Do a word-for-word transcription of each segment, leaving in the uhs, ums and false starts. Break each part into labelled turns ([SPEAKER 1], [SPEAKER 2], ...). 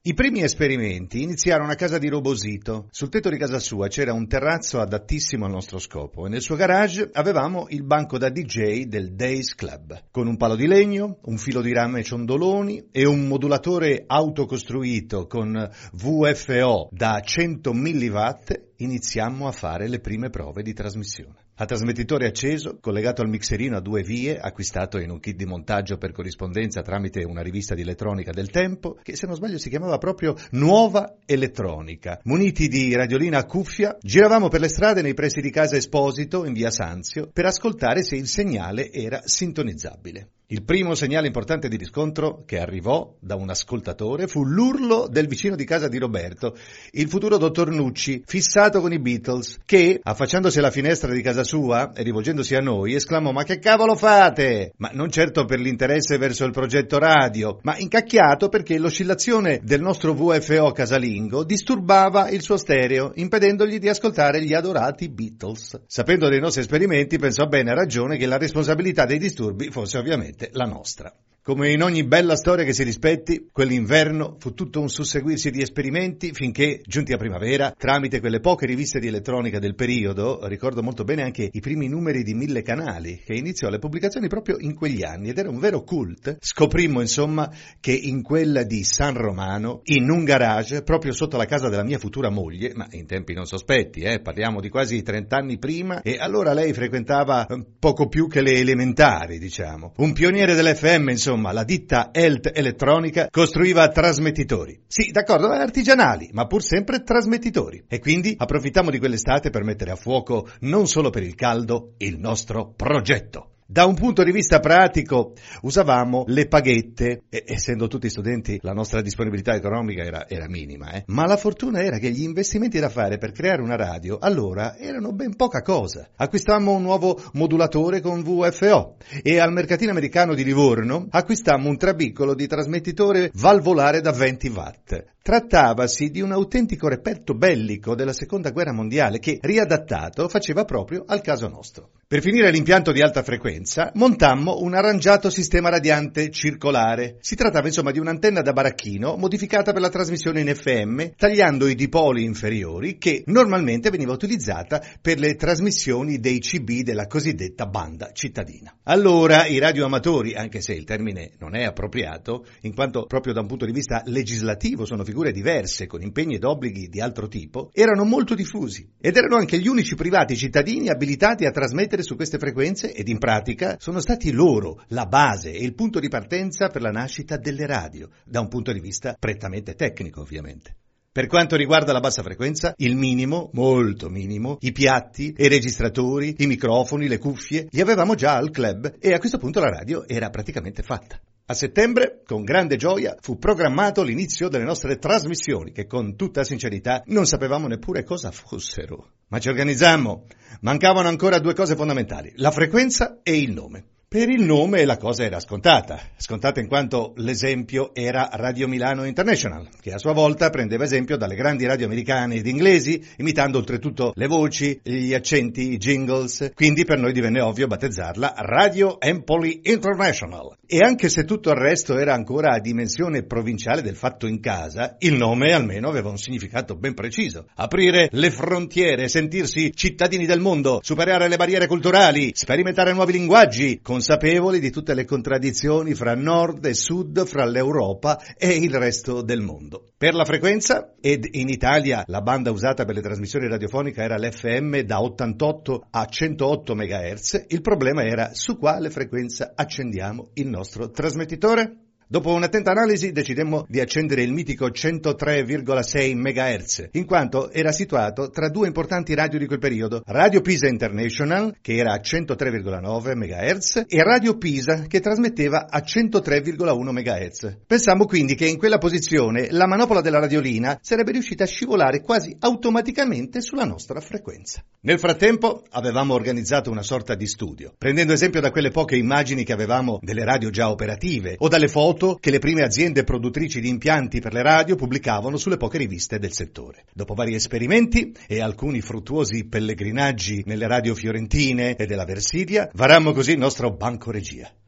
[SPEAKER 1] I primi esperimenti iniziarono a casa di Robosito. Sul tetto di casa sua c'era un terrazzo adattissimo al nostro scopo e nel suo garage avevamo il banco da D J del Days Club. Con un palo di legno, un filo di rame ciondoloni e un modulatore autocostruito con V F O da cento milliwatt iniziammo a fare le prime prove di trasmissione. A trasmettitore acceso, collegato al mixerino a due vie, acquistato in un kit di montaggio per corrispondenza tramite una rivista di elettronica del tempo, che se non sbaglio si chiamava proprio Nuova Elettronica. Muniti di radiolina a cuffia, giravamo per le strade nei pressi di casa Esposito, in via Sanzio, per ascoltare se il segnale era sintonizzabile. Il primo segnale importante di riscontro che arrivò da un ascoltatore fu l'urlo del vicino di casa di Roberto, il futuro dottor Nucci, fissato con i Beatles, che, affacciandosi alla finestra di casa sua e rivolgendosi a noi, esclamò: «Ma che cavolo fate?» Ma non certo per l'interesse verso il progetto radio, ma incacchiato perché l'oscillazione del nostro V F O casalingo disturbava il suo stereo, impedendogli di ascoltare gli adorati Beatles. Sapendo dei nostri esperimenti, pensò bene a ragione che la responsabilità dei disturbi fosse ovviamente la nostra. Come in ogni bella storia che si rispetti, quell'inverno fu tutto un susseguirsi di esperimenti finché, giunti a primavera, tramite quelle poche riviste di elettronica del periodo, ricordo molto bene anche i primi numeri di Mille Canali, che iniziò le pubblicazioni proprio in quegli anni ed era un vero cult, scoprimmo insomma che in quella di San Romano, in un garage, proprio sotto la casa della mia futura moglie, ma in tempi non sospetti, eh, parliamo di quasi trent'anni prima, e allora lei frequentava poco più che le elementari, diciamo. Un pioniere dell'F M, insomma. Insomma, la ditta Elt Elettronica costruiva trasmettitori. Sì, d'accordo, artigianali, ma pur sempre trasmettitori. E quindi approfittammo di quell'estate per mettere a fuoco, non solo per il caldo, il nostro progetto. Da un punto di vista pratico usavamo le paghette, e essendo tutti studenti la nostra disponibilità economica era, era minima, eh? Ma la fortuna era che gli investimenti da fare per creare una radio allora erano ben poca cosa. Acquistammo un nuovo modulatore con V F O e al mercatino americano di Livorno acquistammo un trabicolo di trasmettitore valvolare da venti watt. Trattavasi di un autentico reperto bellico della seconda guerra mondiale che, riadattato, faceva proprio al caso nostro. Per finire l'impianto di alta frequenza, montammo un arrangiato sistema radiante circolare. Si trattava insomma di un'antenna da baracchino modificata per la trasmissione in F M, tagliando i dipoli inferiori che normalmente veniva utilizzata per le trasmissioni dei C B della cosiddetta banda cittadina. Allora i radioamatori, anche se il termine non è appropriato, in quanto proprio da un punto di vista legislativo sono figure diverse con impegni ed obblighi di altro tipo, erano molto diffusi ed erano anche gli unici privati cittadini abilitati a trasmettere su queste frequenze ed in pratica sono stati loro la base e il punto di partenza per la nascita delle radio, da un punto di vista prettamente tecnico ovviamente. Per quanto riguarda la bassa frequenza, il minimo, molto minimo, i piatti, i registratori, i microfoni, le cuffie, li avevamo già al club e a questo punto la radio era praticamente fatta. A settembre, con grande gioia, fu programmato l'inizio delle nostre trasmissioni, che con tutta sincerità non sapevamo neppure cosa fossero. Ma ci organizzammo. Mancavano ancora due cose fondamentali, la frequenza e il nome. Per il nome la cosa era scontata, scontata in quanto l'esempio era Radio Milano International, che a sua volta prendeva esempio dalle grandi radio americane ed inglesi, imitando oltretutto le voci, gli accenti, i jingles, quindi per noi divenne ovvio battezzarla Radio Empoli International. E anche se tutto il resto era ancora a dimensione provinciale del fatto in casa, il nome almeno aveva un significato ben preciso. Aprire le frontiere, sentirsi cittadini del mondo, superare le barriere culturali, sperimentare nuovi linguaggi, consapevoli di tutte le contraddizioni fra nord e sud, fra l'Europa e il resto del mondo. Per la frequenza, ed in Italia la banda usata per le trasmissioni radiofoniche era l'F M da ottantotto a centootto megahertz, il problema era su quale frequenza accendiamo il nostro trasmettitore? Dopo un'attenta analisi decidemmo di accendere il mitico centotré virgola sei megahertz, in quanto era situato tra due importanti radio di quel periodo, Radio Pisa International, che era a centotré virgola nove megahertz, e Radio Pisa, che trasmetteva a centotré virgola uno megahertz. Pensammo quindi che in quella posizione la manopola della radiolina sarebbe riuscita a scivolare quasi automaticamente sulla nostra frequenza. Nel frattempo avevamo organizzato una sorta di studio, prendendo esempio da quelle poche immagini che avevamo delle radio già operative, o dalle foto che le prime aziende produttrici di impianti per le radio pubblicavano sulle poche riviste del settore. Dopo vari esperimenti e alcuni fruttuosi pellegrinaggi nelle radio fiorentine e della Versilia, varammo così il nostro banco regia.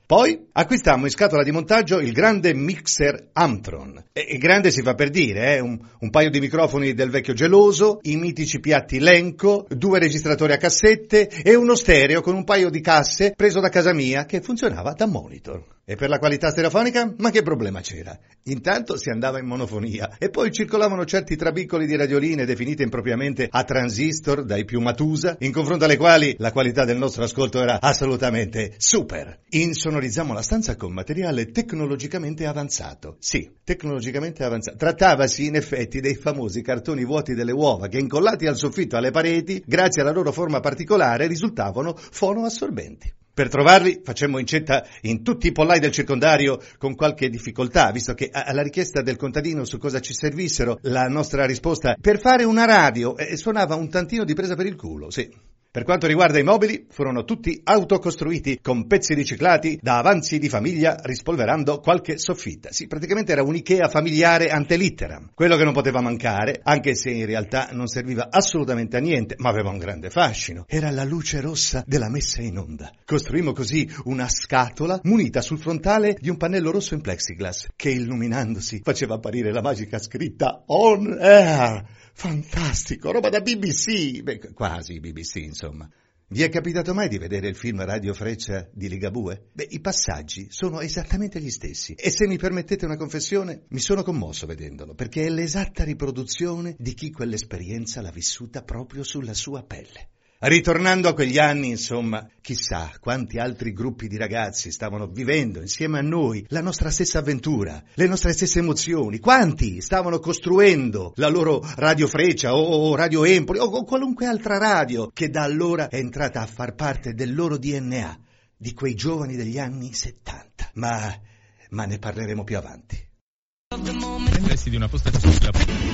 [SPEAKER 1] Poi acquistammo in scatola di montaggio il grande mixer Amtron. E, e grande si fa per dire, eh? un, un paio di microfoni del vecchio geloso, i mitici piatti Lenco, due registratori a cassette e uno stereo con un paio di casse preso da casa mia che funzionava da monitor. E per la qualità stereofonica? Ma che problema c'era? Intanto si andava in monofonia e poi circolavano certi trabiccoli di radioline definite impropriamente a transistor dai più Matusa, in confronto alle quali la qualità del nostro ascolto era assolutamente super. Insonorizzammo la stanza con materiale tecnologicamente avanzato. Sì, tecnologicamente avanzato. Trattavasi in effetti dei famosi cartoni vuoti delle uova che, incollati al soffitto e alle pareti, grazie alla loro forma particolare, risultavano fonoassorbenti. Per trovarli facemmo incetta in tutti i pollai del circondario con qualche difficoltà, visto che alla richiesta del contadino su cosa ci servissero, la nostra risposta per fare una radio eh, suonava un tantino di presa per il culo, sì. Per quanto riguarda i mobili, furono tutti autocostruiti con pezzi riciclati da avanzi di famiglia, rispolverando qualche soffitta. Sì, praticamente era un Ikea familiare ante litteram. Quello che non poteva mancare, anche se in realtà non serviva assolutamente a niente, ma aveva un grande fascino, era la luce rossa della messa in onda. Costruimmo così una scatola munita sul frontale di un pannello rosso in plexiglass, che illuminandosi faceva apparire la magica scritta On Air. Fantastico, roba da B B C, beh, quasi B B C insomma. Vi è capitato mai di vedere il film Radio Freccia di Ligabue? Beh, i passaggi sono esattamente gli stessi e se mi permettete una confessione, mi sono commosso vedendolo, perché è l'esatta riproduzione di chi quell'esperienza l'ha vissuta proprio sulla sua pelle. Ritornando a quegli anni, insomma, chissà quanti altri gruppi di ragazzi stavano vivendo insieme a noi la nostra stessa avventura, le nostre stesse emozioni, quanti stavano costruendo la loro Radio Freccia o, o Radio Empoli o, o qualunque altra radio che da allora è entrata a far parte del loro D N A, di quei giovani degli anni settanta. Ma, ma ne parleremo più avanti.
[SPEAKER 2] Prendersi di una postazione